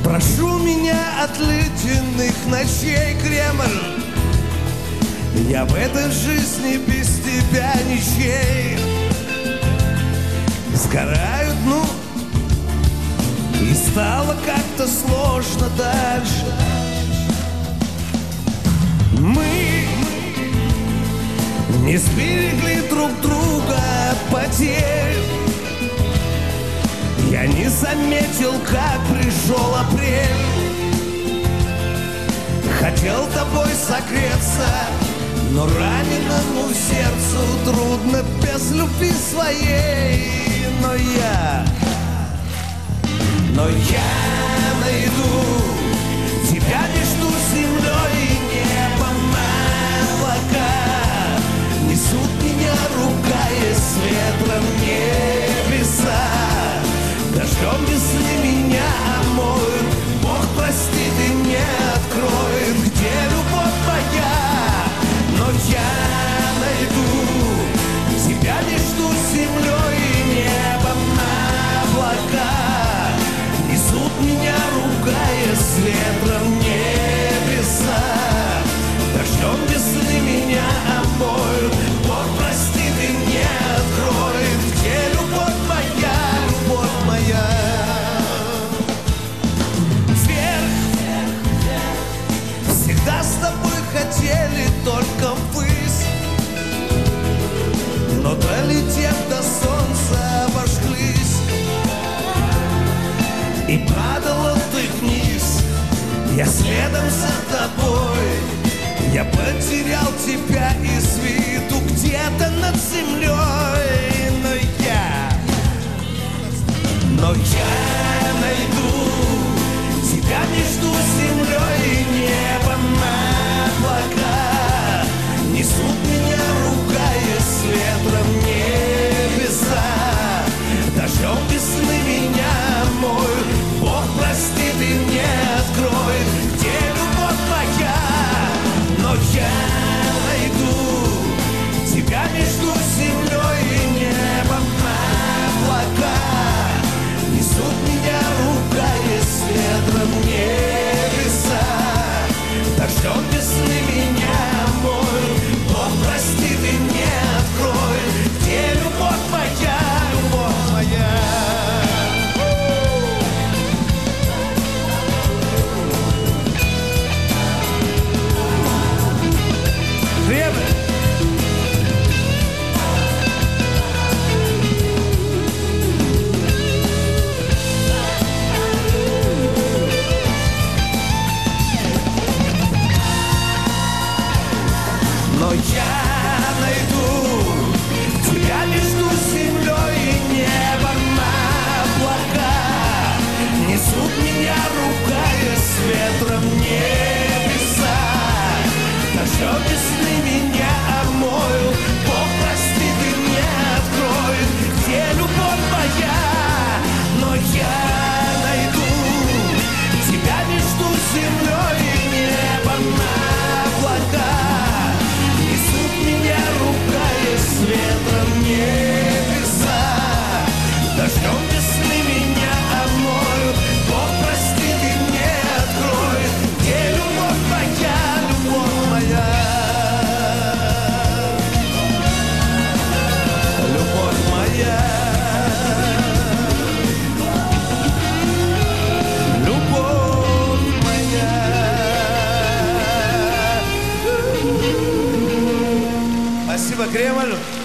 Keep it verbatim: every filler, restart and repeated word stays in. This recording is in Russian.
Прошу меня от ледяных ночей, Кремль. Я в этой жизни без тебя ничей. Сгорают, ну, и стало как-то сложно дальше. Мы не сберегли друг друга от потерь. Я не заметил, как пришел апрель. Хотел тобой согреться, но раненому сердцу трудно без любви своей. Но я, но я найду тебя между землей и небом. Облака несут меня, ругаясь ветром, небеса. Дождем весны меня омоют. Бог простит и мне откроет, где любовь моя. Но я найду тебя между землей и небом. Облака несут меня, ругаясь ветром, небеса. Дождем весны меня омоют. Бог простит и мне откроет, где любовь моя, любовь моя. Вверх, всегда с тобой хотели только ввысь, но долетев до солнца обожглись. И падала ты вниз, я следом за тобой. Я потерял тебя из виду где-то над землей. Но я, но я найду тебя между землей и небом. Облака несут меня, ругаясь ветром, небеса. Дождем весны меня омоют. Бог простит и мне откроет, где любовь моя. Но я найду тебя между землей и небом. Облака несут меня, ругаясь ветром, небеса. Дождем весны меня омоют. Бог простит и мне откроет, где любовь моя, любовь моя. Но я найду тебя между землей и небом. Облака несут меня, ругаясь ветром, небеса. Дождем весны меня омоют. Бог простит и мне откроет, где любовь моя. Но я найду тебя между землей и небом. Облака несут меня, ругаясь ветром, небеса. Дождем весны меня омоют. Бог простит и мне откроет, где любовь моя, любовь моя. Любовь моя. Любовь моя. Спасибо, Кремль.